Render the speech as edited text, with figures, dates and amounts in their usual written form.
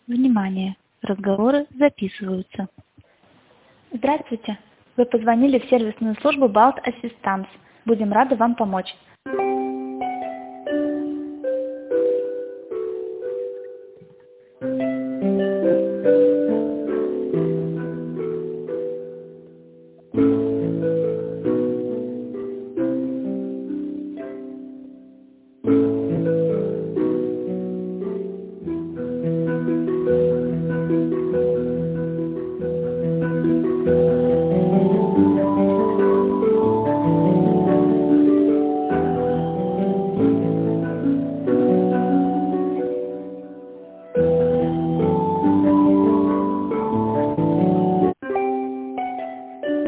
Внимание! Разговоры записываются. Здравствуйте! Вы позвонили в сервисную службу Balt Assistance. Будем рады вам помочь.